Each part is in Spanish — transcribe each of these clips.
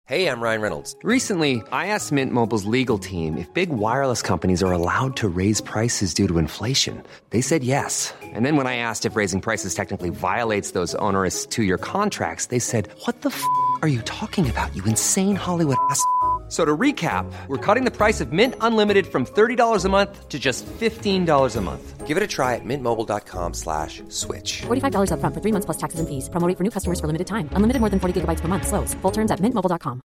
Hey, I'm Ryan Reynolds. Recently, I asked Mint Mobile's legal team if big wireless companies are allowed to raise prices due to inflation. They said yes. And then when I asked if raising prices technically violates those onerous two-year contracts, they said, "What the f*** are you talking about, you insane Hollywood ass?" So to recap, we're cutting the price of Mint Unlimited from $30 a month to just $15 a month. Give it a try at mintmobile.com/switch. $45 up front for 3 months plus taxes and fees. Promo rate for new customers for limited time. Unlimited more than 40 gigabytes per month. Slows full terms at mintmobile.com.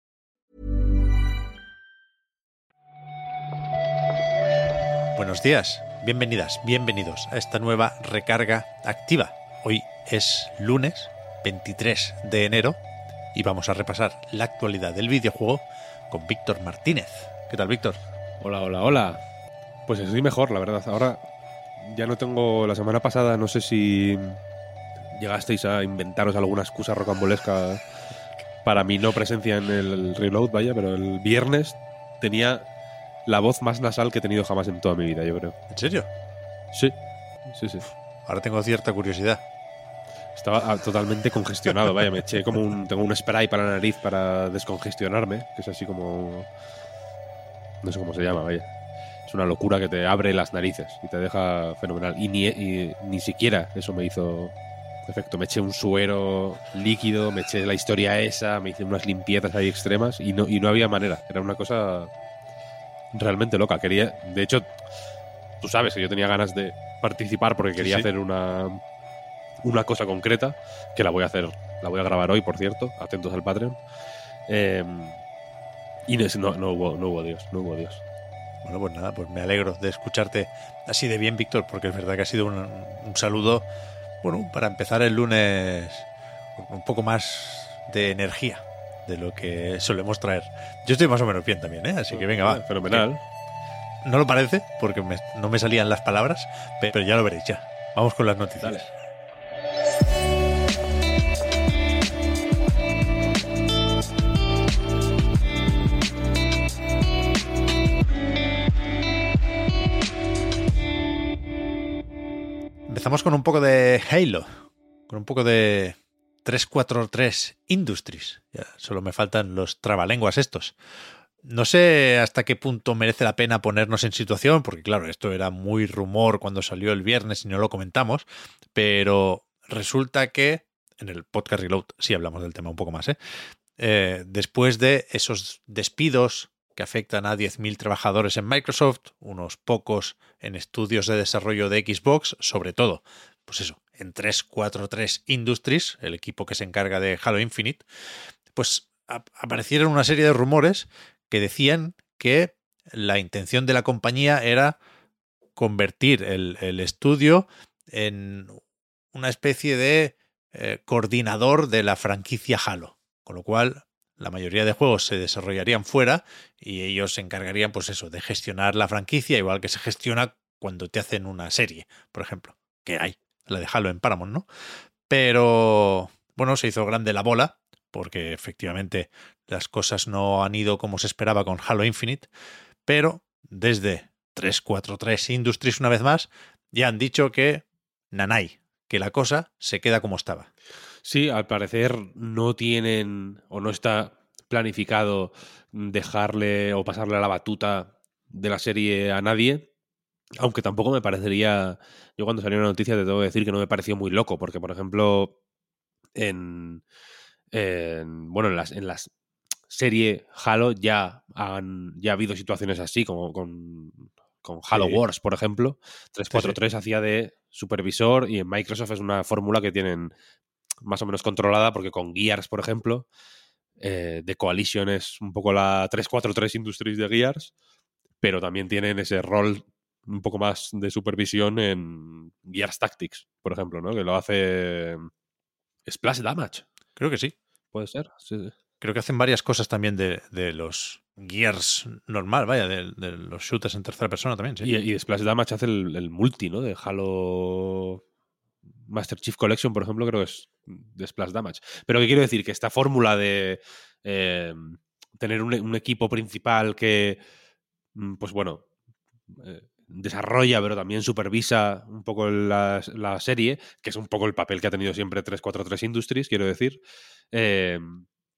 Buenos días, bienvenidas, bienvenidos a esta nueva recarga activa. Hoy es lunes 23 de enero y vamos a repasar la actualidad del videojuego con Víctor Martínez. ¿Qué tal, Víctor? Hola, hola, hola. Pues estoy mejor, la verdad. Ahora ya no tengo... La semana pasada no sé si llegasteis a inventaros alguna excusa rocambolesca para mi no presencia en el Reload, vaya, pero el viernes tenía la voz más nasal que he tenido jamás en toda mi vida, yo creo. ¿En serio? Sí. Ahora tengo cierta curiosidad. Estaba totalmente congestionado, vaya, me eché como tengo un spray para la nariz para descongestionarme, que es así como... No sé cómo se llama, vaya. Es una locura que te abre las narices y te deja fenomenal. Y ni siquiera eso me hizo efecto. Me eché un suero líquido, me eché la historia esa, me hice unas limpiezas ahí extremas y no había manera. Era una cosa realmente loca. De hecho, tú sabes que yo tenía ganas de participar porque quería hacer una cosa concreta, que la voy a grabar hoy, por cierto, atentos al Patreon. Y no hubo Dios. Bueno, pues nada, pues me alegro de escucharte así de bien, Víctor, porque es verdad que ha sido un saludo, bueno, para empezar el lunes con un poco más de energía de lo que solemos traer. Yo estoy más o menos bien también, ¿eh? Así que venga, va. Fenomenal. No lo parece, porque no me salían las palabras, pero ya lo veréis ya. Vamos con las noticias. Dale. Empezamos con un poco de Halo, con un poco de 343 Industries. Ya solo me faltan los trabalenguas estos. No sé hasta qué punto merece la pena ponernos en situación, porque claro, esto era muy rumor cuando salió el viernes y no lo comentamos, pero resulta que en el podcast Reload sí hablamos del tema un poco más, después de esos despidos que afectan a 10.000 trabajadores en Microsoft, unos pocos en estudios de desarrollo de Xbox, sobre todo, pues eso, en 343 Industries, el equipo que se encarga de Halo Infinite, pues aparecieron una serie de rumores que decían que la intención de la compañía era convertir el estudio en una especie de coordinador de la franquicia Halo, con lo cual la mayoría de juegos se desarrollarían fuera y ellos se encargarían, pues eso, de gestionar la franquicia, igual que se gestiona cuando te hacen una serie, por ejemplo, que hay, la de Halo en Paramount, ¿no? Pero, bueno, se hizo grande la bola, porque efectivamente las cosas no han ido como se esperaba con Halo Infinite, pero desde 343 Industries, una vez más, ya han dicho que nanay, que la cosa se queda como estaba. Sí, al parecer no tienen o no está planificado dejarle o pasarle a la batuta de la serie a nadie, aunque tampoco me parecería... Yo cuando salió una noticia te tengo que decir que no me pareció muy loco, porque por ejemplo en la serie Halo ya ha habido situaciones así, como con Halo Wars, por ejemplo. 343 hacía de supervisor y en Microsoft es una fórmula que tienen más o menos controlada, porque con Gears, por ejemplo, The Coalition es un poco la 343 Industries de Gears, pero también tienen ese rol un poco más de supervisión en Gears Tactics, por ejemplo, ¿no? Que lo hace Splash Damage. Creo que sí. ¿Puede ser? Sí. Creo que hacen varias cosas también de los Gears normal, vaya, de los shooters en tercera persona también, sí. Y Splash Damage hace el multi, ¿no? De Halo Master Chief Collection, por ejemplo, creo que es de Splash Damage. Pero que quiero decir que esta fórmula de tener un equipo principal que, pues bueno, desarrolla, pero también supervisa un poco la serie, que es un poco el papel que ha tenido siempre 343 Industries, quiero decir,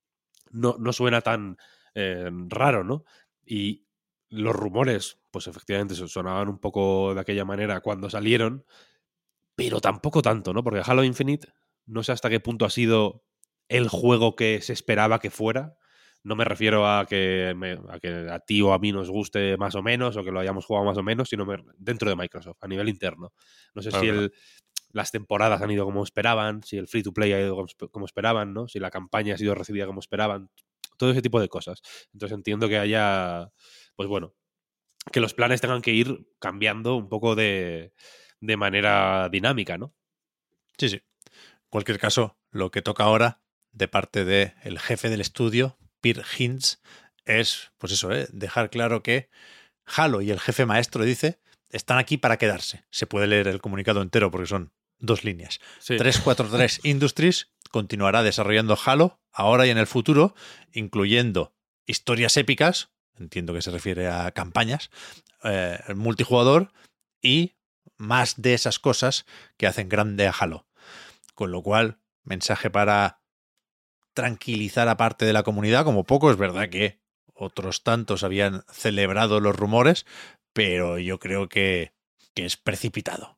no suena tan raro, ¿no? Y los rumores, pues efectivamente sonaban un poco de aquella manera cuando salieron, pero tampoco tanto, ¿no? Porque Halo Infinite, no sé hasta qué punto ha sido el juego que se esperaba que fuera. No me refiero a que a ti o a mí nos guste más o menos, o que lo hayamos jugado más o menos, sino dentro de Microsoft, a nivel interno. No sé si las temporadas han ido como esperaban, si el free to play ha ido como esperaban, ¿no? Si la campaña ha sido recibida como esperaban. Todo ese tipo de cosas. Entonces entiendo que haya, pues bueno, que los planes tengan que ir cambiando un poco de manera dinámica, ¿no? Sí, sí. En cualquier caso, lo que toca ahora, de parte del jefe del estudio, Peter Hintz, es, pues eso, dejar claro que Halo y el jefe maestro, dice, están aquí para quedarse. Se puede leer el comunicado entero porque son 2 líneas. Sí. 343 Industries continuará desarrollando Halo ahora y en el futuro, incluyendo historias épicas, entiendo que se refiere a campañas, multijugador y más de esas cosas que hacen grande a Halo. Con lo cual, mensaje para tranquilizar a parte de la comunidad, como poco. Es verdad que otros tantos habían celebrado los rumores, pero yo creo que es precipitado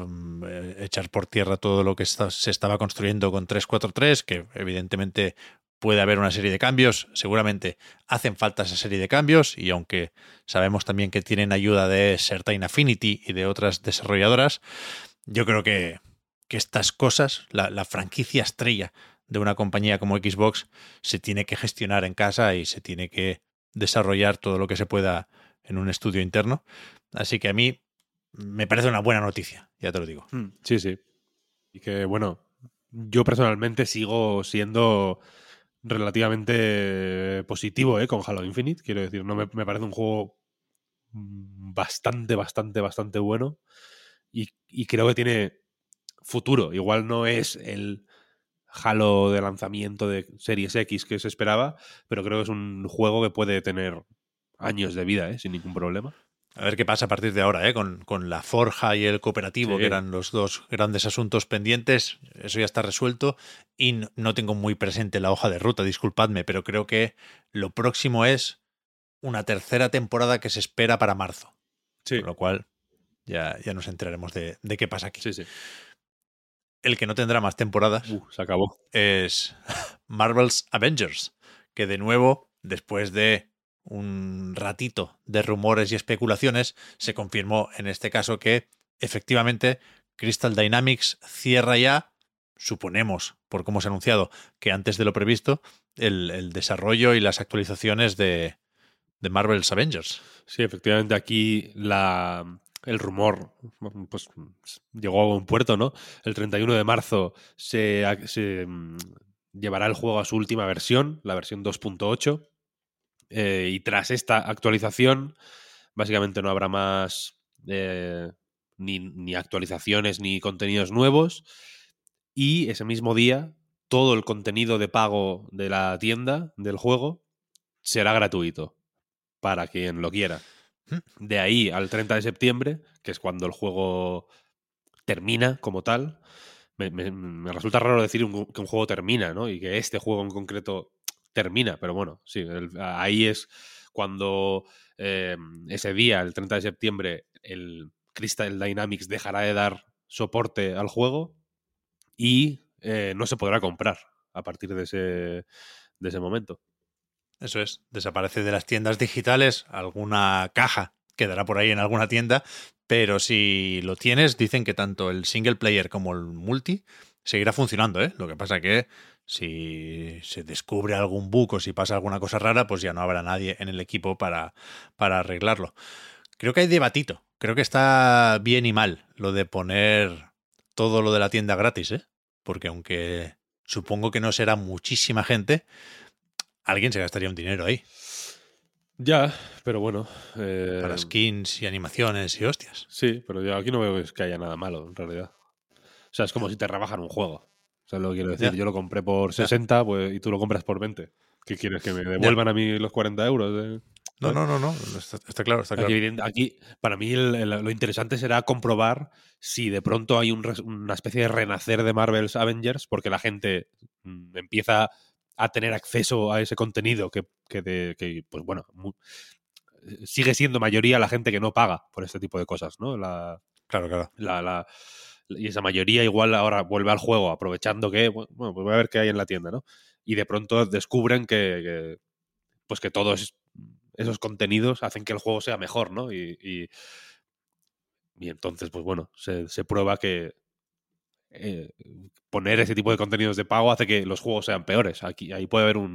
echar por tierra todo lo que se estaba construyendo con 343, que evidentemente puede haber una serie de cambios, seguramente hacen falta esa serie de cambios, y aunque sabemos también que tienen ayuda de Certain Affinity y de otras desarrolladoras, yo creo que estas cosas, la franquicia estrella de una compañía como Xbox, se tiene que gestionar en casa y se tiene que desarrollar todo lo que se pueda en un estudio interno. Así que a mí me parece una buena noticia, ya te lo digo. Sí, sí. Y que, bueno, yo personalmente sigo siendo relativamente positivo con Halo Infinite. Quiero decir, no me parece un juego bastante bueno. Y creo que tiene futuro. Igual no es el Halo de lanzamiento de Series X que se esperaba, pero creo que es un juego que puede tener años de vida, sin ningún problema. A ver qué pasa a partir de ahora, con la forja y el cooperativo, Sí. que eran los 2 grandes asuntos pendientes. Eso ya está resuelto y no tengo muy presente la hoja de ruta, disculpadme, pero creo que lo próximo es una tercera temporada que se espera para marzo. Sí. Con lo cual ya nos enteraremos de qué pasa aquí. Sí, sí. El que no tendrá más temporadas Se acabó. es Marvel's Avengers, que de nuevo, después de un ratito de rumores y especulaciones, se confirmó en este caso que efectivamente Crystal Dynamics cierra ya, suponemos, por cómo se ha anunciado, que antes de lo previsto, el desarrollo y las actualizaciones de Marvel's Avengers. Sí, efectivamente aquí el rumor pues llegó a un puerto, ¿no? El 31 de marzo se llevará el juego a su última versión, la versión 2.8. Y tras esta actualización, básicamente no habrá más ni actualizaciones ni contenidos nuevos. Y ese mismo día, todo el contenido de pago de la tienda del juego será gratuito para quien lo quiera. De ahí al 30 de septiembre, que es cuando el juego termina como tal. Me resulta raro decir que un juego termina, ¿no? Y que este juego en concreto termina, pero bueno, sí, ahí es cuando ese día, el 30 de septiembre, el Crystal Dynamics dejará de dar soporte al juego y no se podrá comprar a partir de ese momento. Eso es, desaparece de las tiendas digitales, alguna caja quedará por ahí en alguna tienda, pero si lo tienes, dicen que tanto el single player como el multi seguirá funcionando, ¿eh? Lo que pasa que si se descubre algún bug o si pasa alguna cosa rara, pues ya no habrá nadie en el equipo para arreglarlo. Creo que hay debatito, creo que está bien y mal lo de poner todo lo de la tienda gratis, ¿eh? Porque aunque supongo que no será muchísima gente, alguien se gastaría un dinero ahí. Ya, pero bueno. Para skins y animaciones y hostias. Sí, pero yo aquí no veo que haya nada malo, en realidad. O sea, es como si te rebajan un juego. O sea, lo que quiero decir. Ya. Yo lo compré por 60 pues, y tú lo compras por 20. ¿Qué quieres? ¿Que me devuelvan a mí los 40 euros? No. Está claro, está claro. Aquí, para mí, lo interesante será comprobar si de pronto hay una especie de renacer de Marvel's Avengers, porque la gente empieza a tener acceso a ese contenido que pues bueno, sigue siendo mayoría la gente que no paga por este tipo de cosas, ¿no? Claro. Y esa mayoría igual ahora vuelve al juego aprovechando que, bueno, pues voy a ver qué hay en la tienda, ¿no? Y de pronto descubren pues que todos esos contenidos hacen que el juego sea mejor, ¿no? Y entonces, pues bueno, se prueba que poner ese tipo de contenidos de pago hace que los juegos sean peores. Ahí puede haber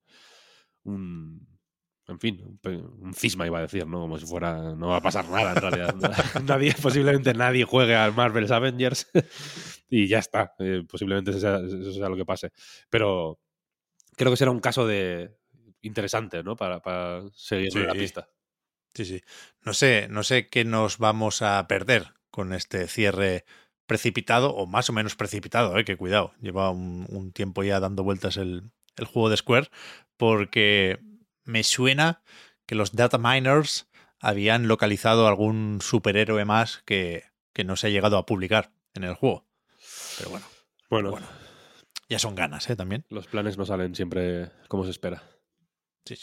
en fin, un cisma, iba a decir, ¿no? Como si fuera... No va a pasar nada, en realidad. Posiblemente nadie juegue al Marvel's Avengers y ya está. Posiblemente eso sea lo que pase. Pero creo que será un caso interesante, ¿no? Para seguir la pista. Sí. No sé qué nos vamos a perder con este cierre precipitado, o más o menos precipitado, que cuidado, lleva un tiempo ya dando vueltas el juego de Square, porque me suena que los data miners habían localizado algún superhéroe más que no se ha llegado a publicar en el juego. Pero bueno, ya son ganas, también. Los planes no salen siempre como se espera. Sí.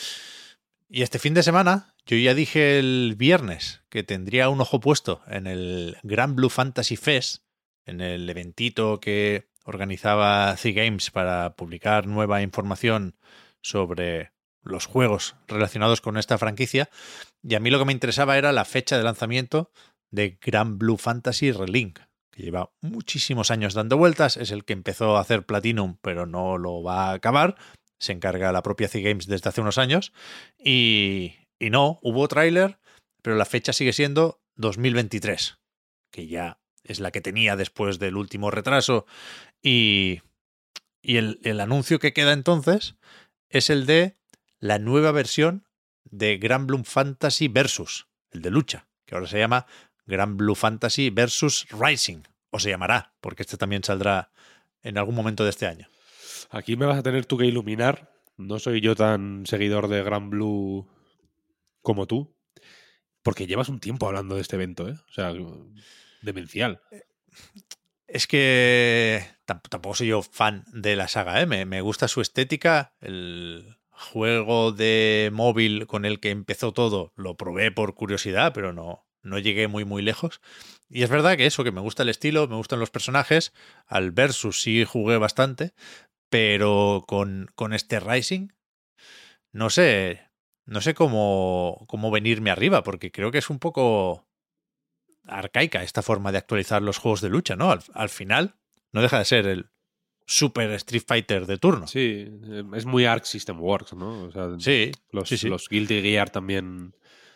Y este fin de semana, yo ya dije el viernes que tendría un ojo puesto en el Grand Blue Fantasy Fest, en el eventito que organizaba C-Games para publicar nueva información sobre los juegos relacionados con esta franquicia. Y a mí lo que me interesaba era la fecha de lanzamiento de Grand Blue Fantasy Relink, que lleva muchísimos años dando vueltas, es el que empezó a hacer Platinum, pero no lo va a acabar. Se encarga la propia C-Games desde hace unos años. Y no, hubo tráiler, pero la fecha sigue siendo 2023, que ya es la que tenía después del último retraso. Y el anuncio que queda entonces es el de la nueva versión de Grand Blue Fantasy Versus, el de lucha, que ahora se llama Grand Blue Fantasy Versus Rising, o se llamará, porque este también saldrá en algún momento de este año. Aquí me vas a tener tú que iluminar. No soy yo tan seguidor de Grand Blue como tú, porque llevas un tiempo hablando de este evento, ¿eh? O sea, demencial. Es que tampoco soy yo fan de la saga, ¿eh? Me gusta su estética. El juego de móvil con el que empezó todo lo probé por curiosidad, pero no llegué muy lejos. Y es verdad que eso, que me gusta el estilo, me gustan los personajes. Al Versus sí jugué bastante, pero con este Rising no sé cómo venirme arriba, porque creo que es un poco arcaica esta forma de actualizar los juegos de lucha, ¿no? Al final no deja de ser el Super Street Fighter de turno. Sí, es muy Arc System Works, ¿no? O sea, sí. Los Guilty Gear también,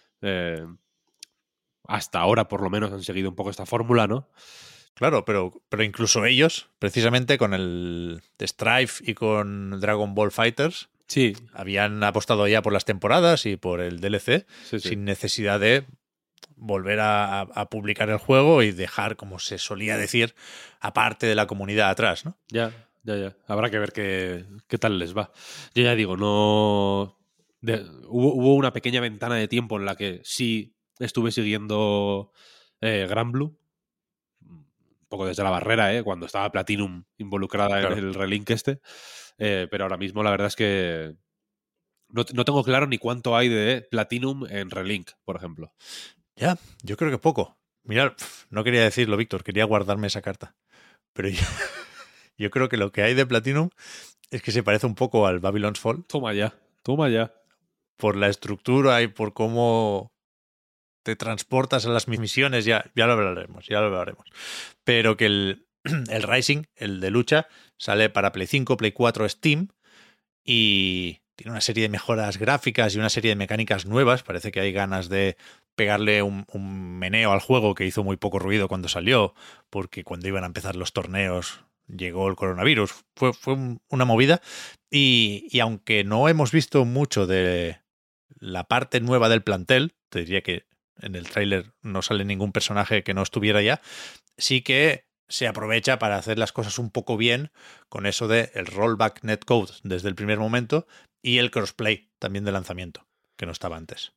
hasta ahora por lo menos, han seguido un poco esta fórmula, ¿no? Claro, pero incluso ellos, precisamente con el Strife y con Dragon Ball Fighters, sí, habían apostado ya por las temporadas y por el DLC, sin necesidad de volver a publicar el juego y dejar, como se solía decir, aparte de la comunidad atrás, ¿no? Ya. Habrá que ver qué tal les va. Yo ya digo, no... Hubo una pequeña ventana de tiempo en la que sí estuve siguiendo Grand Blue, un poco desde la barrera, cuando estaba Platinum involucrada en el relink pero ahora mismo la verdad es que no tengo claro ni cuánto hay de Platinum en relink, por ejemplo. Ya, yo creo que poco. Mirad, no quería decirlo, Víctor, quería guardarme esa carta. Pero yo creo que lo que hay de Platinum es que se parece un poco al Babylon's Fall. Toma ya. Por la estructura y por cómo te transportas a las misiones, ya lo hablaremos. Pero que el Rising, el de lucha, sale para Play 5, Play 4, Steam, y tiene una serie de mejoras gráficas y una serie de mecánicas nuevas. Parece que hay ganas de pegarle un meneo al juego, que hizo muy poco ruido cuando salió, porque cuando iban a empezar los torneos llegó el coronavirus. Fue una movida. Y aunque no hemos visto mucho de la parte nueva del plantel, te diría que en el tráiler no sale ningún personaje que no estuviera ya, sí que se aprovecha para hacer las cosas un poco bien con eso de el rollback netcode desde el primer momento y el crossplay también de lanzamiento, que no estaba antes.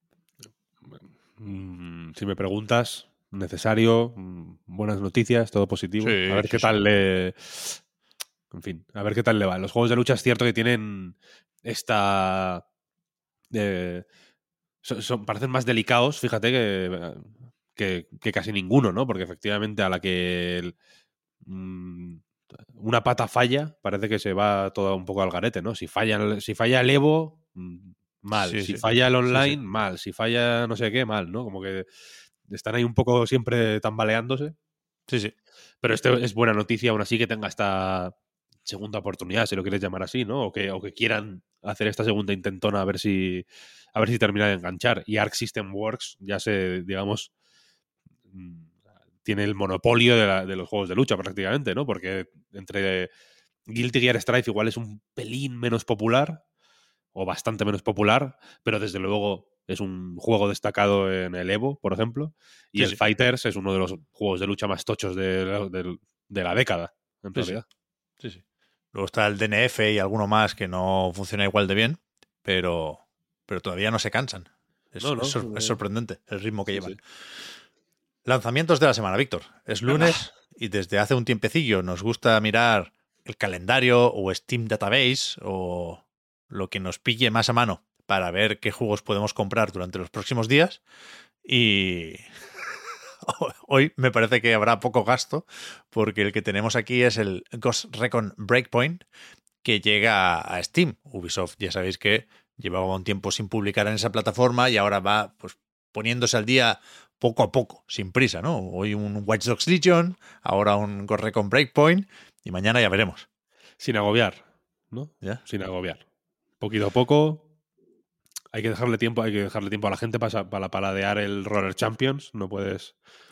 Si me preguntas, necesario, buenas noticias, todo positivo. Sí, a ver qué tal le... En fin, a ver qué tal le va. Los juegos de lucha es cierto que tienen esta... parecen más delicados, fíjate, que casi ninguno, ¿no? Porque efectivamente a la que una pata falla, parece que se va todo un poco al garete, ¿no? Si falla el Evo, mal. Sí, Si sí. falla el online, Sí, sí. mal. Si falla no sé qué, mal, ¿no? Como que están ahí un poco siempre tambaleándose. Sí, sí. Pero esto es buena noticia, aún así, que tenga esta segunda oportunidad, si lo quieres llamar así, ¿no? O que quieran hacer esta segunda intentona a ver si termina de enganchar. Y Arc System Works ya digamos, tiene el monopolio de los juegos de lucha prácticamente, ¿no? Porque entre Guilty Gear Strive igual es un pelín menos popular, o bastante menos popular, pero desde luego es un juego destacado en el Evo, por ejemplo, y Sí, el sí. Fighters es uno de los juegos de lucha más tochos de la década, en Sí, sí. realidad. Sí, sí. Luego está el DNF y alguno más que no funciona igual de bien, pero todavía no se cansan. No, no. Es sorprendente el ritmo que Sí, llevan. sí. Lanzamientos de la semana, Víctor. Es Venga. lunes y desde hace un tiempecillo nos gusta mirar el calendario o Steam Database o lo que nos pille más a mano para ver qué juegos podemos comprar durante los próximos días. Y hoy me parece que habrá poco gasto porque el que tenemos aquí es el Ghost Recon Breakpoint, que llega a Steam. Ubisoft, ya sabéis que llevaba un tiempo sin publicar en esa plataforma y ahora va pues poniéndose al día poco a poco, sin prisa, ¿no? Hoy un Watch Dogs Legion, ahora un Ghost Recon Breakpoint y mañana ya veremos. Sin agobiar, ¿no? ¿Ya? Sin agobiar. Poquito a poco. Hay que dejarle tiempo a la gente para paladear el Roller Champions. No puedes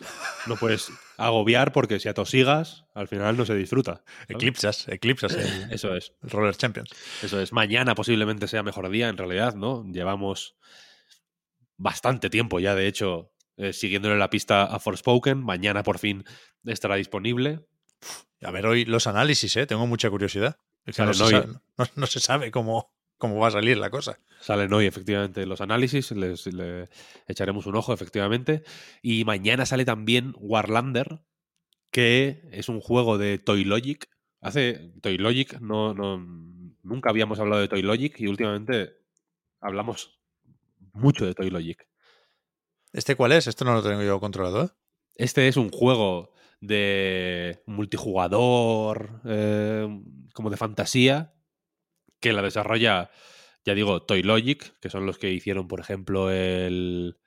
agobiar porque si atosigas, al final no se disfruta. ¿Sabes? Eclipsas Eso es. el Roller Champions. Eso es. Mañana posiblemente sea mejor día, en realidad, ¿no? Llevamos bastante tiempo ya, de hecho, siguiéndole la pista a Forspoken. Mañana por fin estará disponible. A ver hoy los análisis, ¿eh? Tengo mucha curiosidad. Es que Salen hoy. No se sabe cómo va a salir la cosa. Salen hoy, efectivamente, los análisis. Le echaremos un ojo, efectivamente. Y mañana sale también Warlander, que es un juego de Toy Logic. Toy Logic, nunca habíamos hablado de Toy Logic y últimamente hablamos mucho de Toy Logic. ¿Este cuál es? Esto no lo tengo yo controlado, ¿eh? Este es un juego de multijugador, como de fantasía, que la desarrolla, ya digo, Toy Logic, que son los que hicieron, por ejemplo, el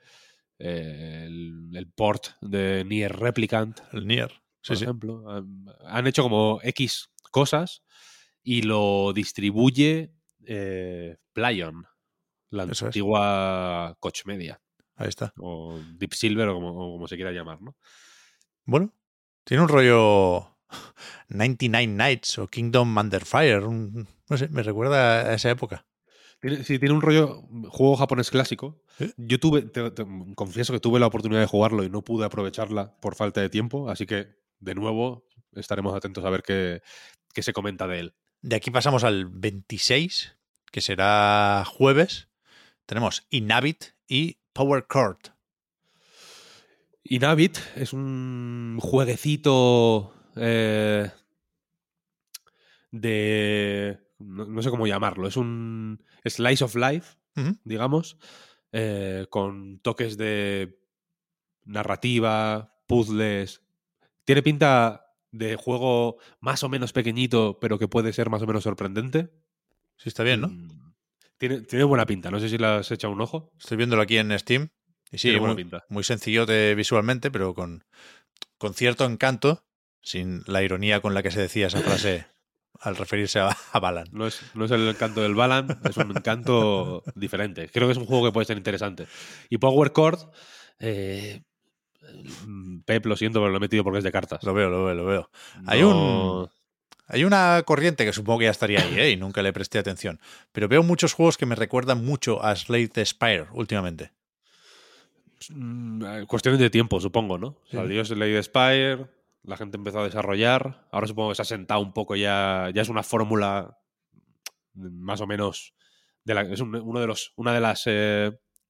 port de Nier Replicant, El Nier. Sí, por sí. ejemplo. Han hecho como X cosas y lo distribuye Plaion, la Eso es. antigua Koch Media, Ahí está. o Deep Silver, o como se quiera llamar, ¿no? Bueno, tiene un rollo 99 Nights o Kingdom Under Fire. No sé, me recuerda a esa época. Tiene un rollo juego japonés clásico. ¿Eh? Yo confieso que tuve la oportunidad de jugarlo y no pude aprovecharla por falta de tiempo, así que, de nuevo, estaremos atentos a ver qué se comenta de él. De aquí pasamos al 26, que será jueves. Tenemos Inhabit y Power Chord. Inhabit es un jueguecito de... No sé cómo llamarlo. Es un slice of life, digamos, con toques de narrativa, puzzles. Tiene pinta de juego más o menos pequeñito, pero que puede ser más o menos sorprendente. Sí, está bien, ¿no? Tiene buena pinta. No sé si le has echado un ojo. Estoy viéndolo aquí en Steam. Y sí, Tiene buena pinta. muy sencillote visualmente, pero con cierto encanto, sin la ironía con la que se decía esa frase al referirse a Balan. No es el encanto del Balan, es un encanto diferente. Creo que es un juego que puede ser interesante. Y Power Chord, Pep, lo siento, pero lo he metido porque es de cartas. Lo veo. No... Hay una corriente que supongo que ya estaría ahí, ¿eh? Y nunca le presté atención. Pero veo muchos juegos que me recuerdan mucho a Slay the Spire últimamente. Cuestiones de tiempo, supongo, ¿no? Sí. Salió Slay the Spire, la gente empezó a desarrollar, ahora supongo que se ha sentado un poco ya es una fórmula más o menos una de las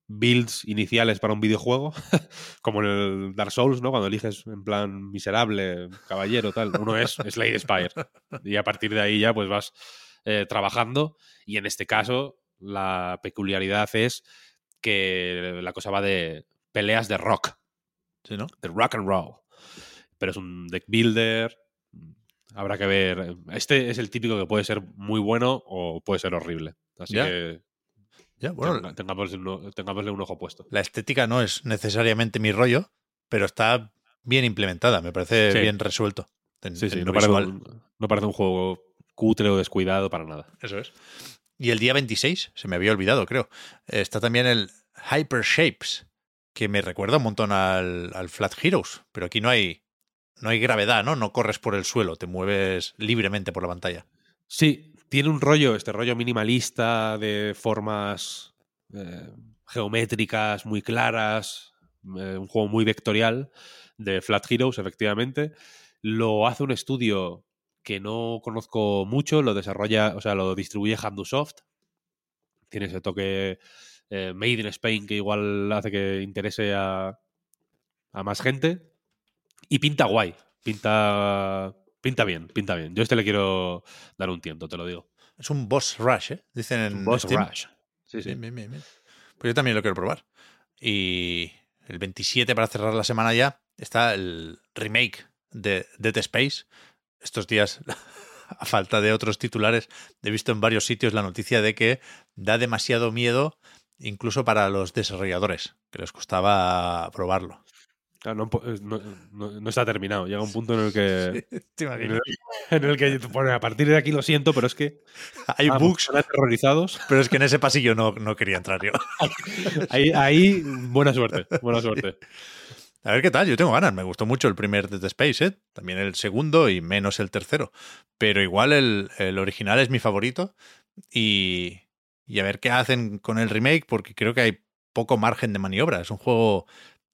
builds iniciales para un videojuego, como en el Dark Souls, ¿no? Cuando eliges en plan miserable, caballero, tal. Uno es Slade Spire. Y a partir de ahí ya pues vas trabajando. Y en este caso, la peculiaridad es que la cosa va de peleas de rock. Sí, ¿no? De rock and roll. Pero es un deck builder. Habrá que ver. Este es el típico que puede ser muy bueno o puede ser horrible. Así Ya. que Ya, bueno, tengámosle un ojo puesto. la estética no es necesariamente mi rollo, pero está bien implementada, me parece Sí. bien resuelto. Sí, en no lo visual. parece un juego cutre o descuidado para nada. Eso es. Y el día 26, se me había olvidado, creo, está también el Hyper Shapes, que me recuerda un montón al Flat Heroes, pero aquí no hay gravedad, ¿no? No corres por el suelo, te mueves libremente por la pantalla. Sí, tiene un rollo, este rollo minimalista de formas geométricas muy claras, un juego muy vectorial de Flat Heroes, efectivamente. Lo hace un estudio que no conozco mucho, lo distribuye Handusoft. Tiene ese toque Made in Spain que igual hace que interese a más gente. Y pinta guay, pinta bien. Yo le quiero dar un tiento, te lo digo. Es un boss rush, ¿eh? Dicen en Boss Steam. Rush. Sí, sí. Bien. Pues yo también lo quiero probar. Y el 27, para cerrar la semana ya, está el remake de Dead Space. Estos días, a falta de otros titulares, he visto en varios sitios la noticia de que da demasiado miedo incluso para los desarrolladores, que les costaba probarlo. Claro, no está terminado. Llega un punto en el que ¿Te imaginas? en el que pone, a partir de aquí lo siento, pero es que Hay bugs, están aterrorizados. pero es que en ese pasillo no quería entrar yo. Ahí buena suerte. A ver qué tal, yo tengo ganas. Me gustó mucho el primer Dead Space, ¿eh? También el segundo y menos el tercero. Pero igual el original es mi favorito. Y a ver qué hacen con el remake, porque creo que hay poco margen de maniobra. Es un juego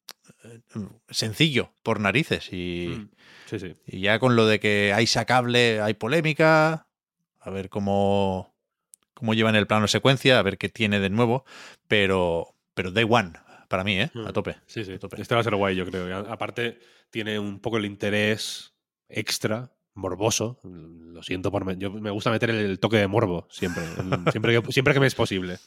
sencillo, por narices. Y ya con lo de que hay sacable, hay polémica. A ver cómo llevan el plano secuencia, a ver qué tiene de nuevo. Pero Day One, para mí, a tope. Sí. A tope. Este va a ser guay, yo creo. Y aparte, tiene un poco el interés extra, morboso. Lo siento yo me gusta meter el toque de morbo siempre. siempre que me es posible.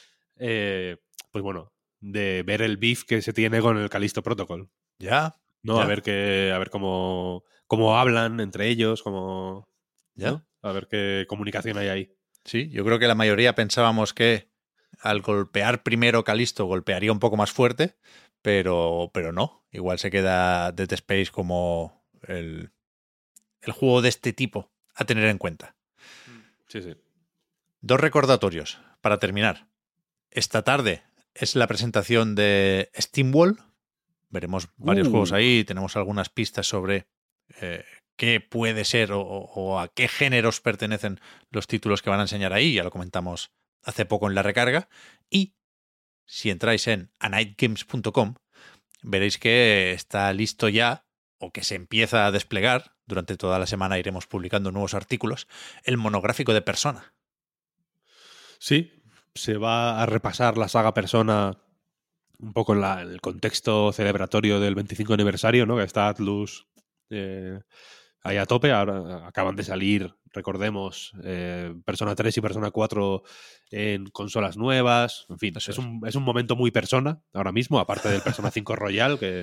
Pues bueno, de ver el beef que se tiene con el Callisto Protocol. Ya. ¿No? Ya. A ver cómo hablan entre ellos, ¿no? A ver qué comunicación hay ahí. Sí, yo creo que la mayoría pensábamos que al golpear primero Callisto golpearía un poco más fuerte, pero no. Igual se queda Dead Space como el juego de este tipo a tener en cuenta. Sí. 2 recordatorios para terminar. Esta tarde es la presentación de SteamWall. Veremos varios juegos ahí. Tenemos algunas pistas sobre qué puede ser o a qué géneros pertenecen los títulos que van a enseñar ahí. Ya lo comentamos hace poco en la recarga. Y si entráis en anightgames.com, veréis que está listo ya, o que se empieza a desplegar. Durante toda la semana iremos publicando nuevos artículos. El monográfico de Persona. Sí, se va a repasar la saga Persona un poco en el contexto celebratorio del 25 aniversario, ¿no? Que está Atlus ahí a tope. Ahora acaban de salir, recordemos, Persona 3 y Persona 4 en consolas nuevas. En fin, es un momento muy Persona ahora mismo, aparte del Persona 5 Royal, que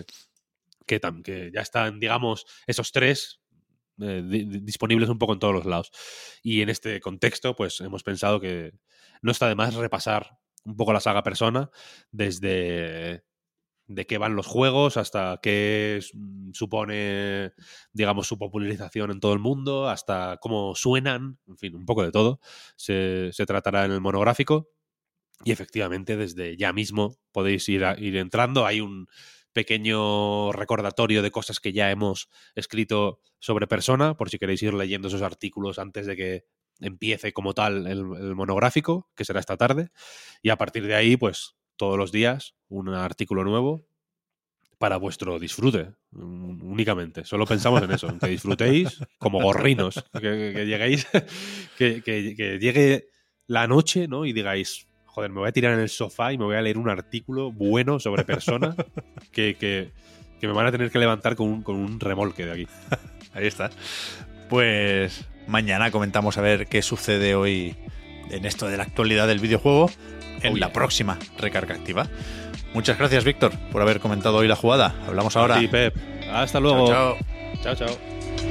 ya están, digamos, esos tres disponibles un poco en todos los lados. Y en este contexto, pues hemos pensado que no está de más repasar un poco la saga Persona, desde de qué van los juegos hasta qué supone, digamos, su popularización en todo el mundo, hasta cómo suenan, en fin, un poco de todo. Se tratará en el monográfico y efectivamente desde ya mismo podéis ir entrando. Hay un pequeño recordatorio de cosas que ya hemos escrito sobre Persona, por si queréis ir leyendo esos artículos antes de que empiece como tal el monográfico, que será esta tarde, y a partir de ahí, pues todos los días un artículo nuevo para vuestro disfrute, únicamente. Solo pensamos en eso, en que disfrutéis como gorrinos, que lleguéis, que llegue la noche, ¿no? Y digáis, joder, me voy a tirar en el sofá y me voy a leer un artículo bueno sobre personas que me van a tener que levantar con un remolque de aquí. Ahí está. Pues mañana comentamos a ver qué sucede hoy en esto de la actualidad del videojuego en la próxima Recarga Activa. Muchas gracias, Víctor, por haber comentado hoy la jugada. Hablamos ahora. Sí, Pep. Hasta luego. Chao, chao. Chao, chao.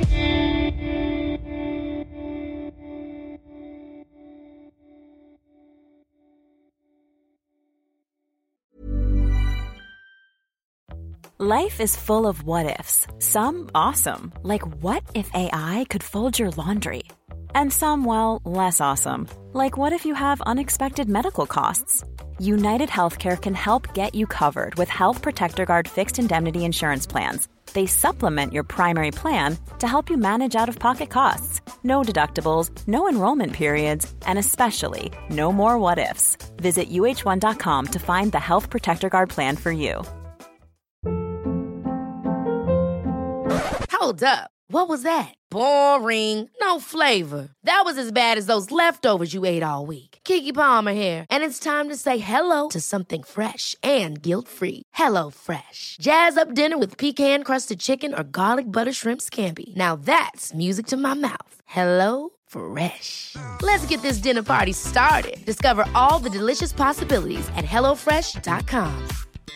Life is full of what-ifs. Some awesome, like what if AI could fold your laundry? And some, well, less awesome, like what if you have unexpected medical costs? United Healthcare can help get you covered with Health Protector Guard fixed indemnity insurance plans. They supplement your primary plan to help you manage out-of-pocket costs. No deductibles, no enrollment periods, and especially no more what-ifs. Visit uh1.com to find the Health Protector Guard plan for you. Hold up. What was that? Boring. No flavor. That was as bad as those leftovers you ate all week. Keke Palmer here, and it's time to say hello to something fresh and guilt-free. Hello Fresh. Jazz up dinner with pecan-crusted chicken or garlic butter shrimp scampi. Now that's music to my mouth. Hello Fresh. Let's get this dinner party started. Discover all the delicious possibilities at hellofresh.com.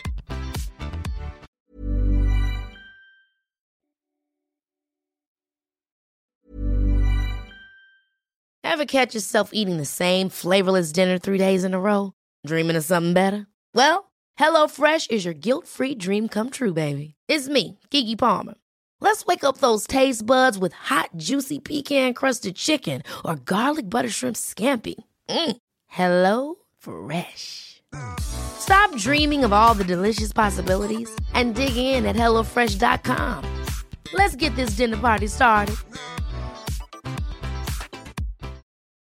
Ever catch yourself eating the same flavorless dinner 3 days in a row? Dreaming of something better? Well, HelloFresh is your guilt-free dream come true, baby. It's me, Keke Palmer. Let's wake up those taste buds with hot, juicy pecan-crusted chicken or garlic butter shrimp scampi. Hello Fresh. Stop dreaming of all the delicious possibilities and dig in at HelloFresh.com. Let's get this dinner party started.